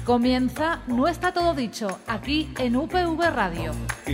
Comienza No está todo dicho, aquí en UPV Radio.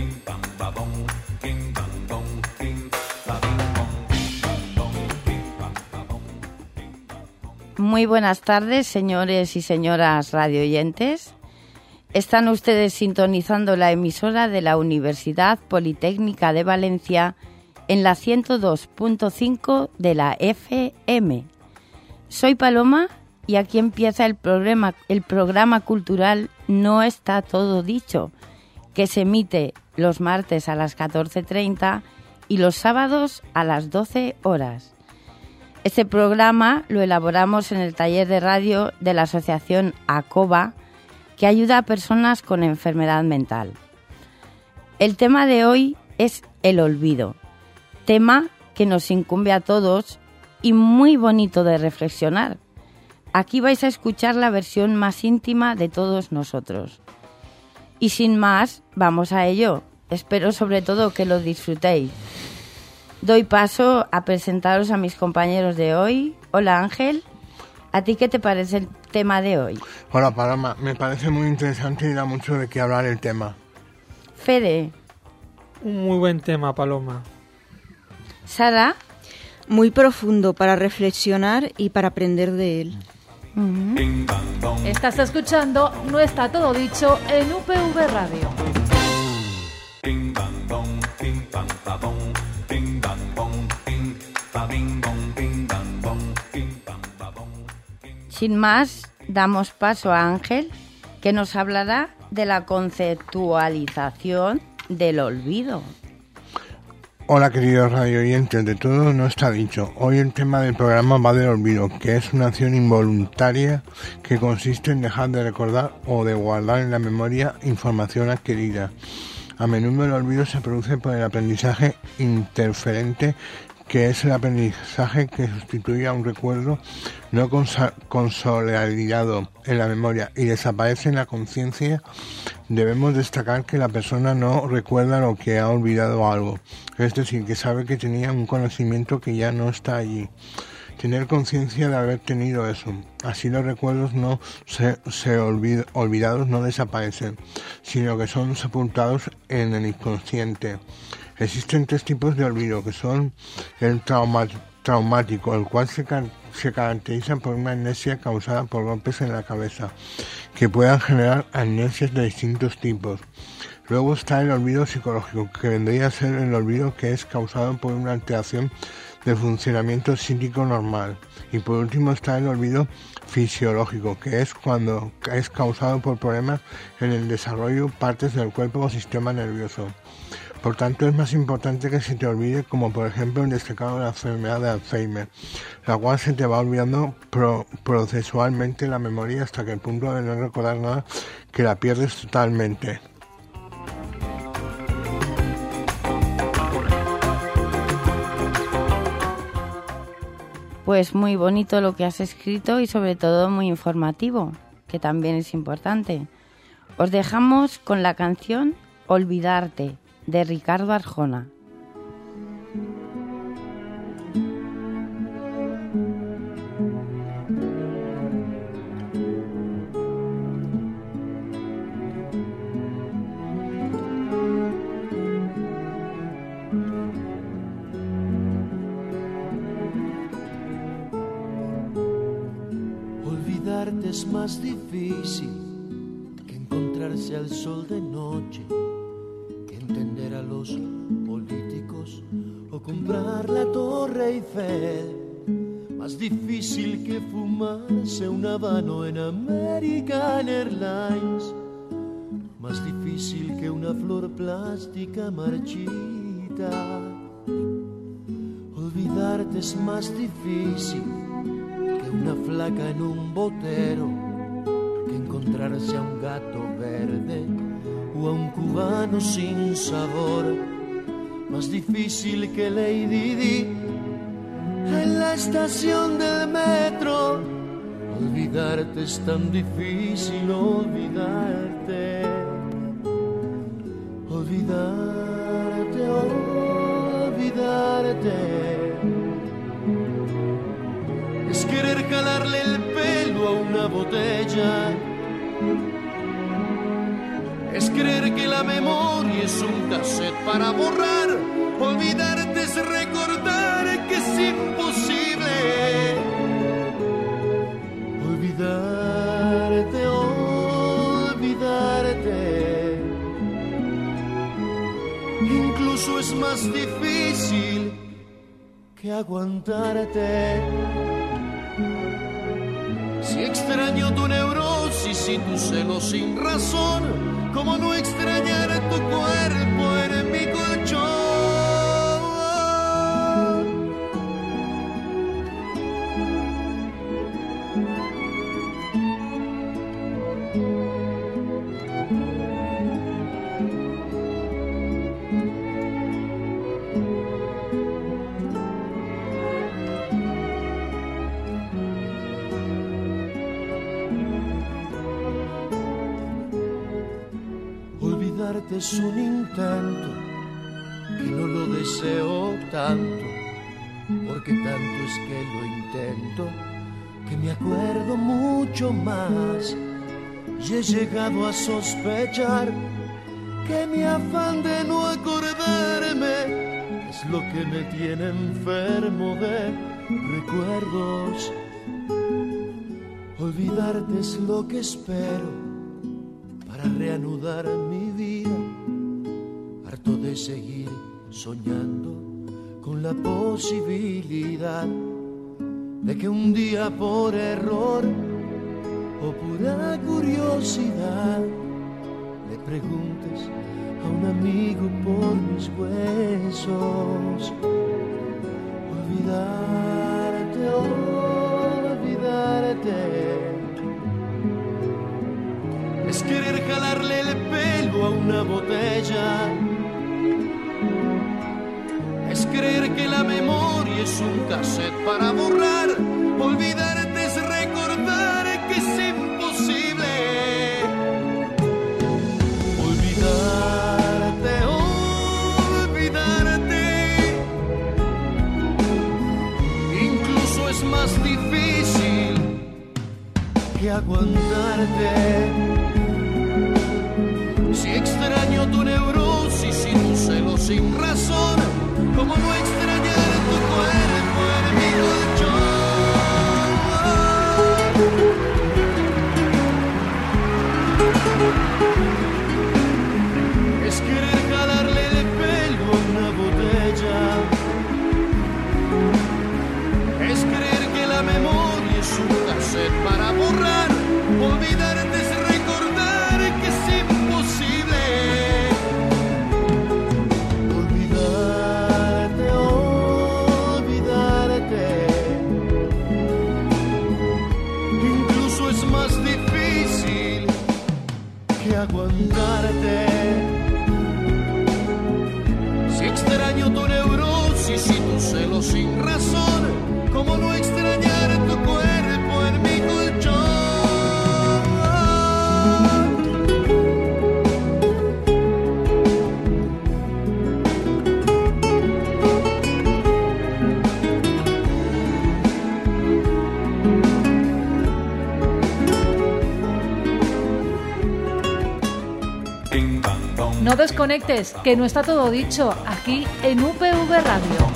Muy buenas tardes, señores y señoras radioyentes. Están ustedes sintonizando la emisora de la Universidad Politécnica de Valencia en la 102.5 de la FM. Soy Paloma y aquí empieza el programa cultural No está todo dicho, que se emite los martes a las 14:30 y los sábados a las 12 horas. Este programa lo elaboramos en el taller de radio de la asociación ACOBA, que ayuda a personas con enfermedad mental. El tema de hoy es el olvido, tema que nos incumbe a todos y muy bonito de reflexionar. Aquí vais a escuchar la versión más íntima de todos nosotros. Y sin más, vamos a ello. Espero sobre todo que lo disfrutéis. Doy paso a presentaros a mis compañeros de hoy. Hola Ángel, ¿a ti qué te parece el tema de hoy? Hola Paloma, me parece muy interesante y da mucho de qué hablar el tema. Fede. Un muy buen tema, Paloma. Sara. Muy profundo para reflexionar y para aprender de él. Estás escuchando No está todo dicho en UPV Radio. Sin más, damos paso a Ángel, que nos hablará de la conceptualización del olvido. Hola queridos radioyentes, de todo no está dicho. Hoy el tema del programa va del olvido, que es una acción involuntaria que consiste en dejar de recordar o de guardar en la memoria información adquirida. A menudo el olvido se produce por el aprendizaje interferente, que es el aprendizaje que sustituye a un recuerdo no consolidado en la memoria y desaparece en la conciencia. Debemos destacar que la persona no recuerda lo que ha olvidado algo, es decir, que sabe que tenía un conocimiento que ya no está allí. Tener conciencia de haber tenido eso. Así los recuerdos no olvidados no desaparecen, sino que son sepultados en el inconsciente. Existen tres tipos de olvido, que son el traumático, el cual se caracteriza por una amnesia causada por golpes en la cabeza, que puedan generar amnesias de distintos tipos. Luego está el olvido psicológico, que vendría a ser el olvido que es causado por una alteración del funcionamiento psíquico normal. Y por último está el olvido fisiológico, que es cuando es causado por problemas en el desarrollo partes del cuerpo o sistema nervioso. Por tanto, es más importante que se te olvide, como por ejemplo el destacado de la enfermedad de Alzheimer, la cual se te va olvidando procesualmente la memoria hasta que el punto de no recordar nada, que la pierdes totalmente. Pues muy bonito lo que has escrito y sobre todo muy informativo, que también es importante. Os dejamos con la canción Olvidarte, de Ricardo Arjona. Olvidarte es más difícil que encontrarse al sol de noche, entender a los políticos o comprar la Torre Eiffel. Más difícil que fumarse un habano en American Airlines. Más difícil que una flor plástica marchita. Olvidarte es más difícil que una flaca en un botero, que encontrarse a un gato verde o a un cubano sin sabor. Más difícil que Lady Di en la estación del metro. Olvidarte es tan difícil, olvidarte. Olvidarte, olvidarte. Es querer calarle el pelo a una botella Es creer que la memoria es un cassette para borrar. Olvidarte es recordar que es imposible. Olvidarte, olvidarte. Incluso es más difícil que aguantarte. Si extraño tu neurosis y tu celo sin razón, ¿cómo no extrañar tu cuerpo en mi colchón? Olvidarte es un intento que no lo deseo tanto, porque tanto es que lo intento que me acuerdo mucho más. Y he llegado a sospechar que mi afán de no acordarme es lo que me tiene enfermo de recuerdos. Olvidarte es lo que espero para reanudar mi vida, harto de seguir soñando con la posibilidad de que un día por error o pura curiosidad le preguntes a un amigo por mis huesos. Olvidarte, olvidarte. Es querer jalarle el pelo a una botella. Es creer que la memoria es un cassette para borrar. Olvidarte es recordar que es imposible. Olvidarte, olvidarte. Incluso es más difícil que aguantarte. Si extraño tu neurosis y tu celo sin razón, ¿cómo no extrañar tu cuerpo en mi colchón? Es querer jalarle el pelo a una botella. Es creer que la memoria es un cassette para borrar. Olvidarte es recordar que es imposible. Olvidarte, olvidarte. Incluso es más difícil que aguantarte. Si extraño tu neurosis y tu celo sin razón, ¿cómo no extrañar tu cuerpo en mi colchón? No desconectes, que no está todo dicho, aquí en UPV Radio.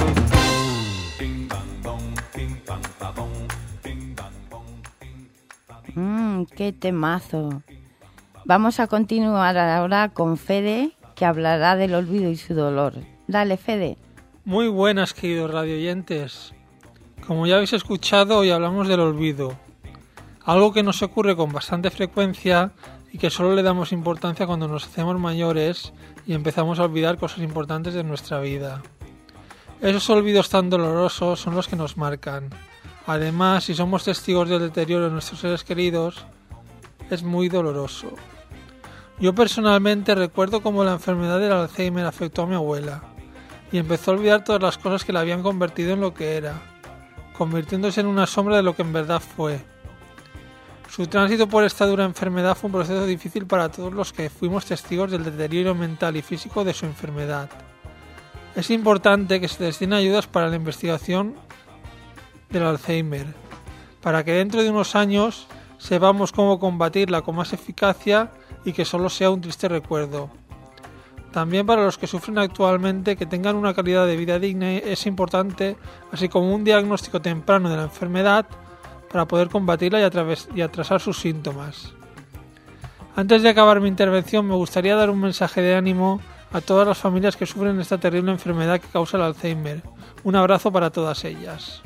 ¡Qué temazo! Vamos a continuar ahora con Fede, que hablará del olvido y su dolor. Dale, Fede. Muy buenas, queridos radioyentes. Como ya habéis escuchado, hoy hablamos del olvido. Algo que nos ocurre con bastante frecuencia y que solo le damos importancia cuando nos hacemos mayores y empezamos a olvidar cosas importantes de nuestra vida. Esos olvidos tan dolorosos son los que nos marcan. Además, si somos testigos del deterioro de nuestros seres queridos, es muy doloroso. Yo personalmente recuerdo cómo la enfermedad del Alzheimer afectó a mi abuela y empezó a olvidar todas las cosas que la habían convertido en lo que era, convirtiéndose en una sombra de lo que en verdad fue. Su tránsito por esta dura enfermedad fue un proceso difícil para todos los que fuimos testigos del deterioro mental y físico de su enfermedad. Es importante que se destinen ayudas para la investigación del Alzheimer, para que dentro de unos años sepamos cómo combatirla con más eficacia y que solo sea un triste recuerdo. También para los que sufren actualmente, que tengan una calidad de vida digna es importante, así como un diagnóstico temprano de la enfermedad para poder combatirla y atrasar sus síntomas. Antes de acabar mi intervención, me gustaría dar un mensaje de ánimo a todas las familias que sufren esta terrible enfermedad que causa el Alzheimer. Un abrazo para todas ellas.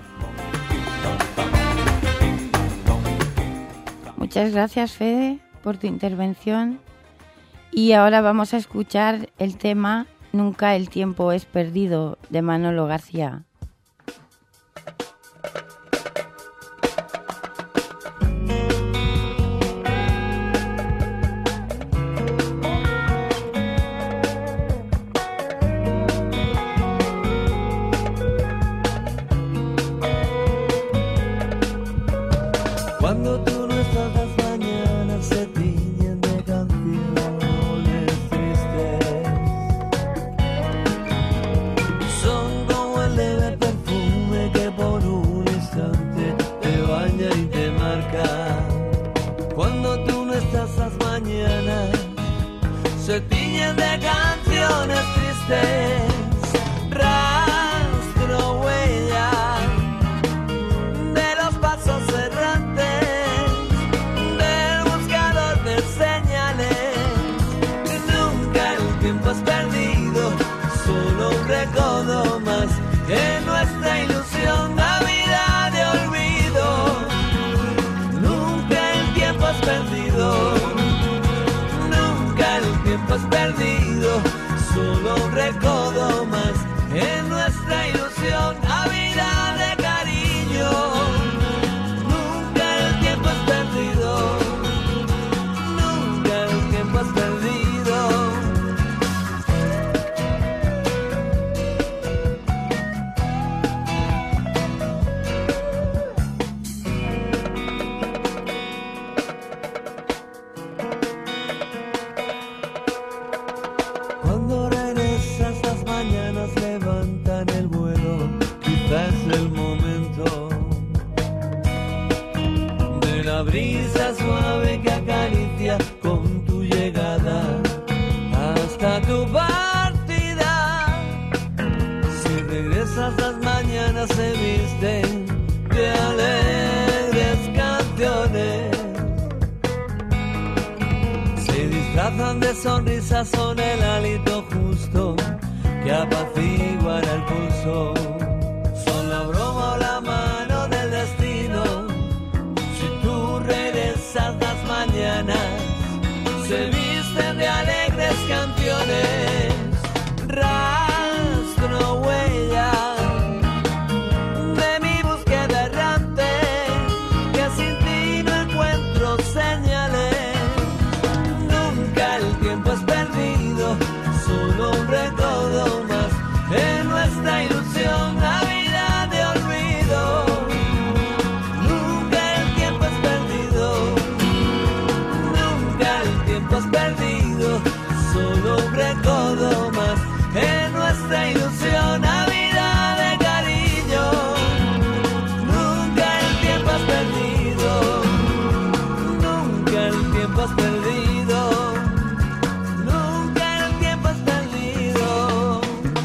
Muchas gracias, Fede, por tu intervención. Y ahora vamos a escuchar el tema Nunca el tiempo es perdido, de Manolo García. Cuando tú no estás, las mañanas se tiñen de canciones tristes. Son como el leve perfume que por un instante te baña y te marca. Cuando tú no estás, las mañanas se tiñen de canciones tristes. Rastro, huella de los pasos errantes del buscador de señales. Nunca el tiempo es perdido, solo un recodo más en nuestra ilusión, vida de olvido. Nunca el tiempo es perdido, nunca el tiempo es perdido, solo un recodo más en nuestra ilusión, vida de cariño. Nunca el tiempo es perdido, nunca el tiempo es perdido. Cuando regresas, las mañanas levantan el vuelo, quizás el momento de la brisa suave que acaricia con tu llegada hasta tu partida. Si regresas, las mañanas se visten de alegres canciones, se disfrazan de sonrisas, son el hálito justo que apaciguará el pulso, son la broma o la mano del destino. Si tú regresas, las mañanas se visten de alegres canciones. Rastro, huella de mi búsqueda errante, que sin ti no encuentro señales. Nunca el tiempo es perdido, solo un recodo más en nuestra ilusión, vida de olvido. Nunca el tiempo es perdido, nunca el tiempo es perdido, solo un recodo más en nuestra ilusión, vida de cariño. Nunca el tiempo es perdido, nunca el tiempo es perdido, nunca el tiempo es perdido.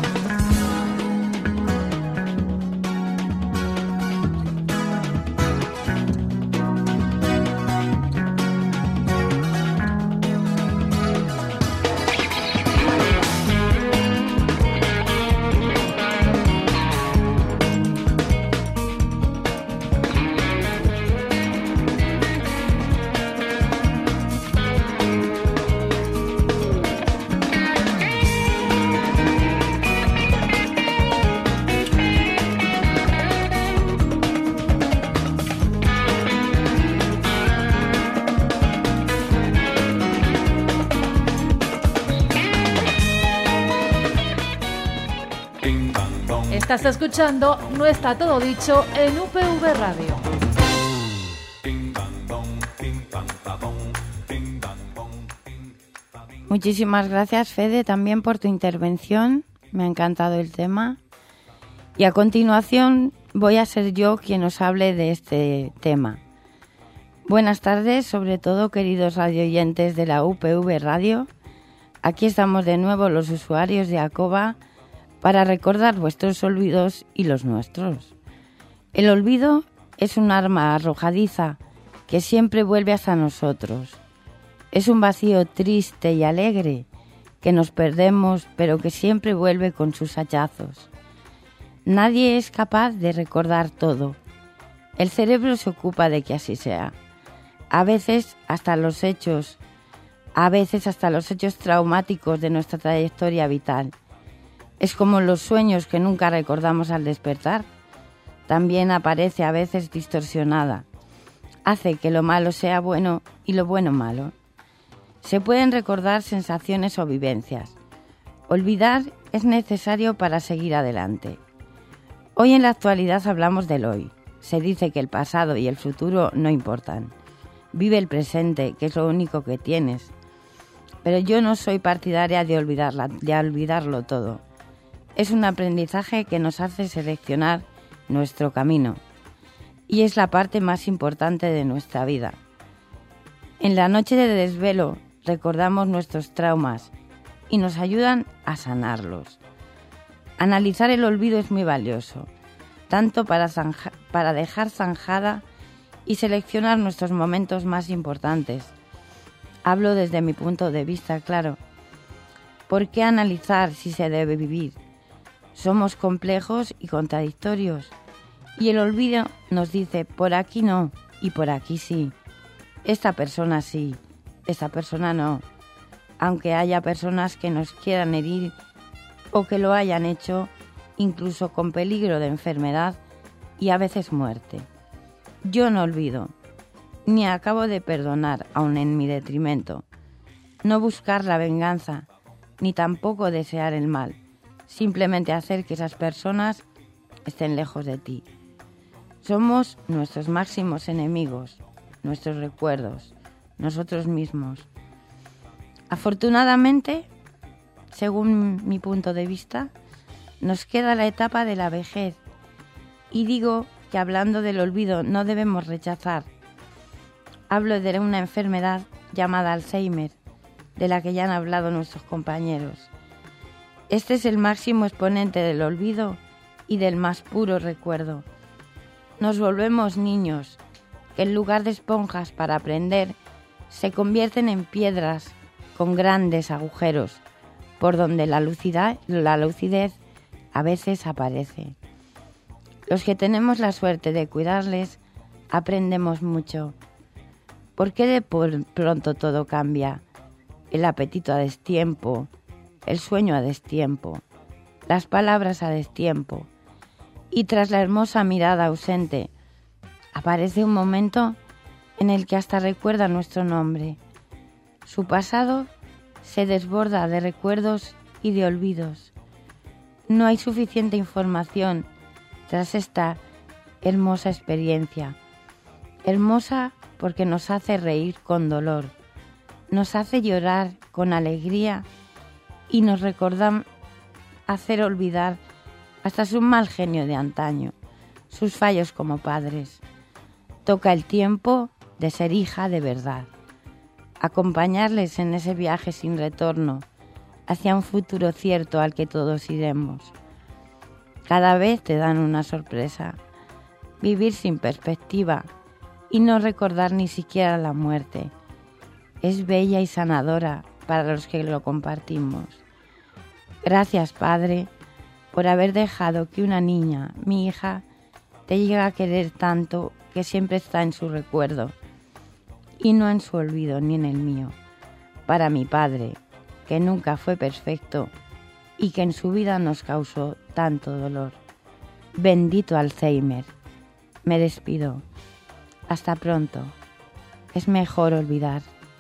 Estás escuchando No está todo dicho en UPV Radio. Muchísimas gracias, Fede, también por tu intervención. Me ha encantado el tema. Y a continuación voy a ser yo quien os hable de este tema. Buenas tardes, sobre todo queridos radioyentes de la UPV Radio. Aquí estamos de nuevo los usuarios de ACOBA para recordar vuestros olvidos y los nuestros. El olvido es un arma arrojadiza que siempre vuelve hasta nosotros. Es un vacío triste y alegre que nos perdemos, pero que siempre vuelve con sus hachazos. Nadie es capaz de recordar todo. El cerebro se ocupa de que así sea. A veces hasta los hechos traumáticos de nuestra trayectoria vital. Es como los sueños que nunca recordamos al despertar. También aparece a veces distorsionada. Hace que lo malo sea bueno y lo bueno malo. Se pueden recordar sensaciones o vivencias. Olvidar es necesario para seguir adelante. Hoy en la actualidad hablamos del hoy. Se dice que el pasado y el futuro no importan. Vive el presente, que es lo único que tienes. Pero yo no soy partidaria de olvidarlo todo. Es un aprendizaje que nos hace seleccionar nuestro camino. Y es la parte más importante de nuestra vida. En la noche de desvelo recordamos nuestros traumas y nos ayudan a sanarlos. Analizar el olvido es muy valioso, tanto para dejar zanjada y seleccionar nuestros momentos más importantes. Hablo desde mi punto de vista, claro. ¿Por qué analizar si se debe vivir? Somos complejos y contradictorios. Y el olvido nos dice, por aquí no y por aquí sí. Esta persona sí, esta persona no. Aunque haya personas que nos quieran herir o que lo hayan hecho, incluso con peligro de enfermedad y a veces muerte. Yo no olvido, ni acabo de perdonar, aun en mi detrimento. No buscar la venganza, ni tampoco desear el mal. Simplemente hacer que esas personas estén lejos de ti. Somos nuestros máximos enemigos, nuestros recuerdos, nosotros mismos. Afortunadamente, según mi punto de vista, nos queda la etapa de la vejez. Y digo que hablando del olvido no debemos rechazar. Hablo de una enfermedad llamada Alzheimer, de la que ya han hablado nuestros compañeros. Este es el máximo exponente del olvido y del más puro recuerdo. Nos volvemos niños, que en lugar de esponjas para aprender, se convierten en piedras con grandes agujeros, por donde la lucidez a veces aparece. Los que tenemos la suerte de cuidarles, aprendemos mucho. ¿Por qué de pronto todo cambia? El apetito a destiempo, el sueño a destiempo, las palabras a destiempo. Y tras la hermosa mirada ausente, aparece un momento en el que hasta recuerda nuestro nombre. Su pasado se desborda de recuerdos y de olvidos. No hay suficiente información tras esta hermosa experiencia. Hermosa porque nos hace reír con dolor, nos hace llorar con alegría y nos recuerda hacer olvidar hasta su mal genio de antaño, sus fallos como padres. Toca el tiempo de ser hija de verdad, acompañarles en ese viaje sin retorno hacia un futuro cierto al que todos iremos. Cada vez te dan una sorpresa, vivir sin perspectiva y no recordar ni siquiera la muerte. Es bella y sanadora para los que lo compartimos. Gracias, Padre, por haber dejado que una niña, mi hija, te llegue a querer tanto que siempre está en su recuerdo y no en su olvido ni en el mío. Para mi Padre, que nunca fue perfecto y que en su vida nos causó tanto dolor. Bendito Alzheimer. Me despido. Hasta pronto. Es mejor olvidar.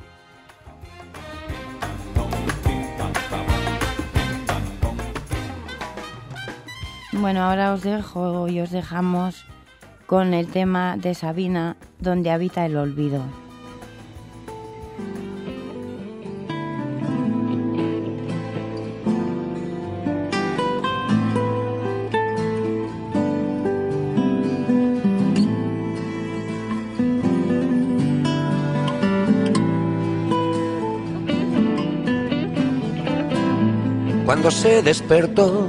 Bueno, ahora os dejo y os dejamos con el tema de Sabina, Donde habita el olvido. Cuando se despertó,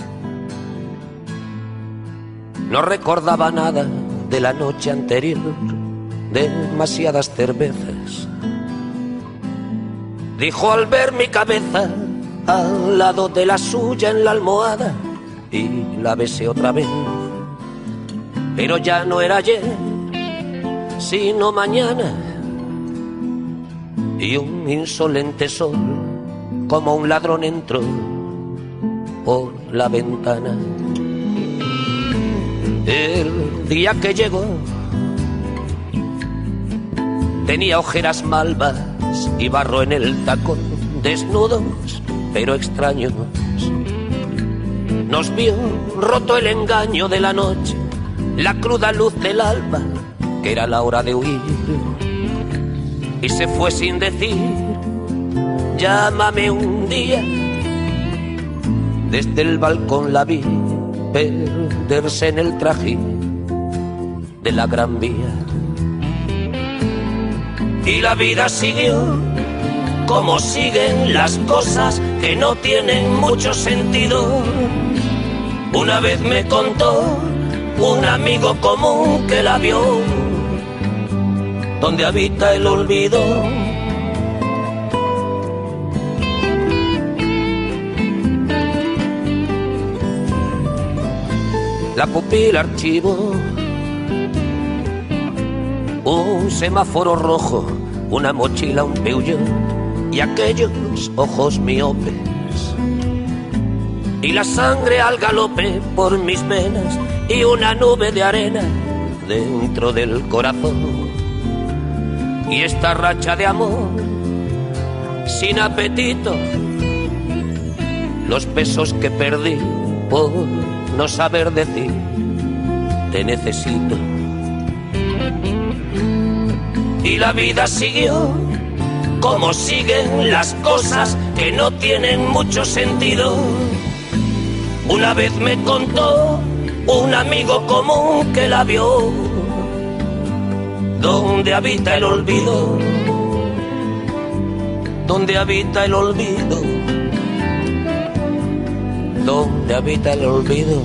no recordaba nada de la noche anterior, demasiadas cervezas. Dijo al ver mi cabeza al lado de la suya en la almohada, y la besé otra vez. Pero ya no era ayer, sino mañana, y un insolente sol como un ladrón entró por la ventana. El día que llegó tenía ojeras malvas y barro en el tacón, desnudos pero extraños. Nos vio roto el engaño de la noche, la cruda luz del alba, que era la hora de huir, y se fue sin decir llámame un día. Desde el balcón la vi perderse en el trajín de la Gran Vía, y la vida siguió como siguen las cosas que no tienen mucho sentido. Una vez me contó un amigo común que la vio donde habita el olvido. La pupila archivó un semáforo rojo, una mochila, un Peugeot y aquellos ojos miopes, y la sangre al galope por mis venas y una nube de arena dentro del corazón. Y esta racha de amor sin apetito, los besos que perdí por no saber decir te necesito. Y la vida siguió como siguen las cosas que no tienen mucho sentido. Una vez me contó un amigo común que la vio donde habita el olvido, donde habita el olvido, donde habita el olvido.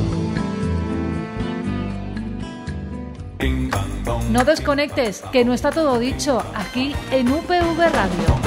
No desconectes, que no está todo dicho, aquí en UPV Radio.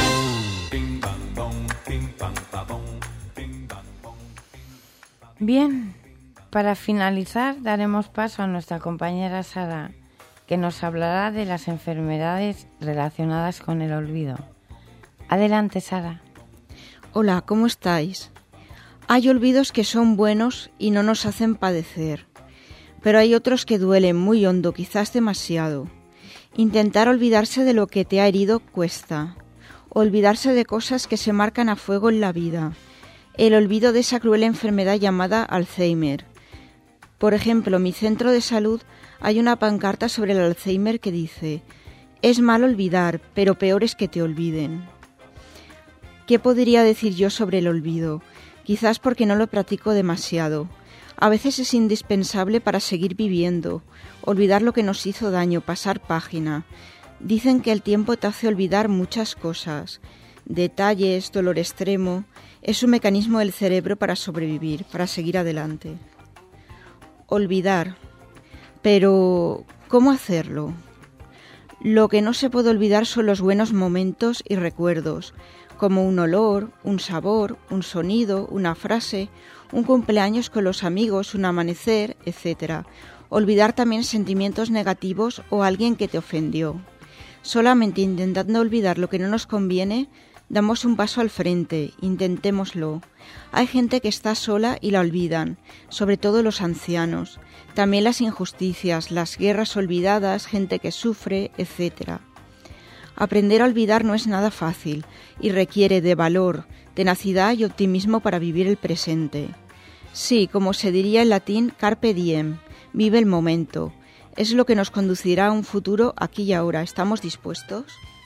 Bien, para finalizar daremos paso a nuestra compañera Sara, que nos hablará de las enfermedades relacionadas con el olvido. Adelante, Sara. Hola, ¿cómo estáis? Hay olvidos que son buenos y no nos hacen padecer, pero hay otros que duelen muy hondo, quizás demasiado. Intentar olvidarse de lo que te ha herido cuesta. Olvidarse de cosas que se marcan a fuego en la vida. El olvido de esa cruel enfermedad llamada Alzheimer. Por ejemplo, en mi centro de salud hay una pancarta sobre el Alzheimer que dice: es malo olvidar, pero peor es que te olviden. ¿Qué podría decir yo sobre el olvido? Quizás porque no lo practico demasiado. A veces es indispensable para seguir viviendo, olvidar lo que nos hizo daño, pasar página. Dicen que el tiempo te hace olvidar muchas cosas, detalles, dolor extremo. Es un mecanismo del cerebro para sobrevivir, para seguir adelante. Olvidar. Pero, ¿cómo hacerlo? Lo que no se puede olvidar son los buenos momentos y recuerdos, como un olor, un sabor, un sonido, una frase, un cumpleaños con los amigos, un amanecer, etc. Olvidar también sentimientos negativos o alguien que te ofendió. Solamente intentando olvidar lo que no nos conviene, damos un paso al frente, intentémoslo. Hay gente que está sola y la olvidan, sobre todo los ancianos. También las injusticias, las guerras olvidadas, gente que sufre, etc. Aprender a olvidar no es nada fácil y requiere de valor, tenacidad y optimismo para vivir el presente. Sí, como se diría en latín, carpe diem, vive el momento. Es lo que nos conducirá a un futuro aquí y ahora. ¿Estamos dispuestos?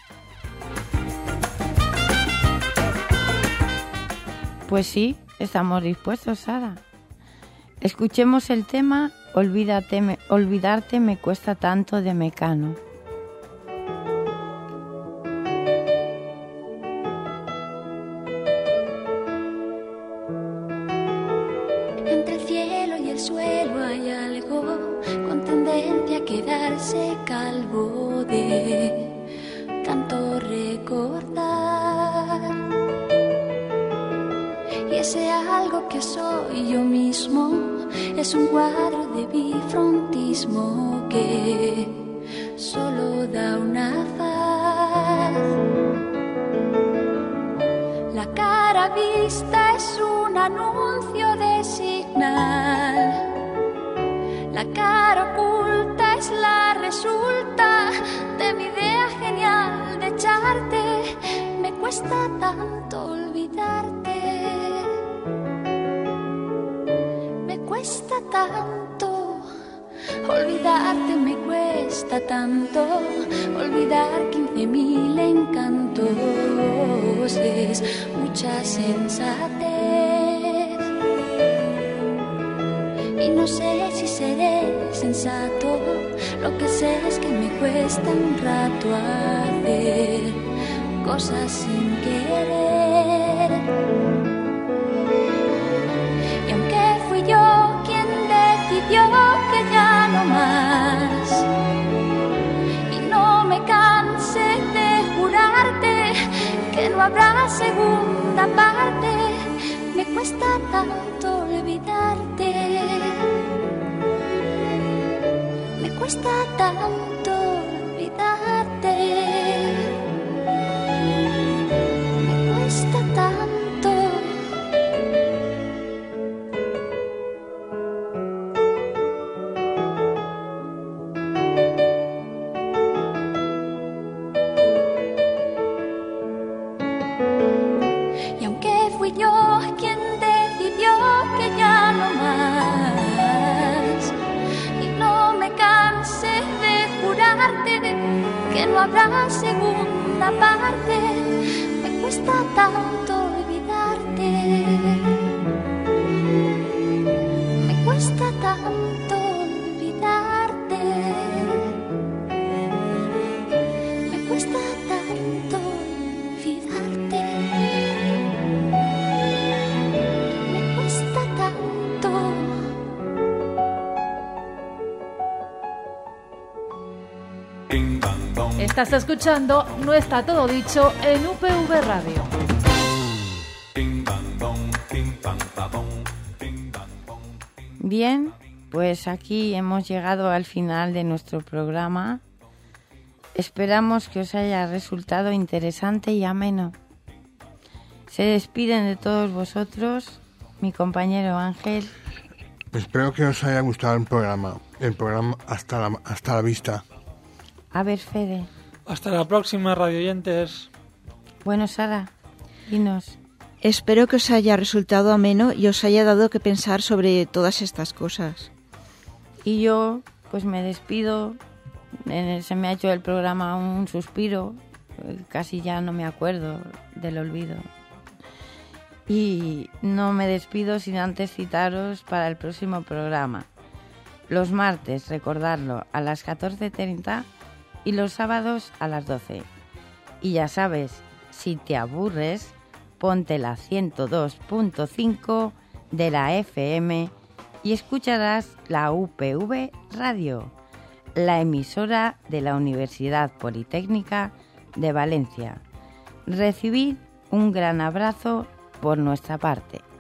Pues sí, estamos dispuestos, Sara. Escuchemos el tema Olvidarte me cuesta tanto, de Mecano. lo que soy yo mismo es un cuadro de bifrontismo que solo da una faz. La cara vista es un anuncio de señal. La cara oculta es la resulta de mi idea genial de echarte. Me cuesta tanto olvidarte. Me cuesta tanto olvidarte, me cuesta tanto olvidar 15.000 encantos. Es mucha sensatez y no sé si seré sensato. Lo que sé es que me cuesta un rato hacer cosas sin querer. Y aunque fui yo quien decidió que ya no más, y no me cansé de jurarte que no habrá segunda parte, me cuesta tanto olvidarte. Me cuesta tanto olvidarte. Me cuesta tanto. Y aunque fui yo quien decidió que ya no más, y no me cansé de jurarte que no habrá segunda parte, me cuesta tanto olvidarte. Me cuesta tanto olvidarte. Me cuesta tanto olvidarte. Me cuesta tanto. Estás escuchando No está todo dicho en UPV Radio. Bien, pues aquí hemos llegado al final de nuestro programa. Esperamos que os haya resultado interesante y ameno. Se despiden de todos vosotros mi compañero Ángel. Espero que os haya gustado el programa. Hasta la vista. A ver, Fede. Hasta la próxima, radioyentes. Bueno, Sara, dinos. Espero que os haya resultado ameno y os haya dado que pensar sobre todas estas cosas. Y yo, pues me despido. Se me ha hecho el programa un suspiro. Casi ya no me acuerdo del olvido. Y no me despido sin antes citaros para el próximo programa. Los martes, recordarlo, a las 14:30 y los sábados a las 12. Y ya sabes, si te aburres, ponte la 102.5 de la FM y escucharás la UPV Radio, la emisora de la Universidad Politécnica de Valencia. Recibid un gran abrazo por nuestra parte.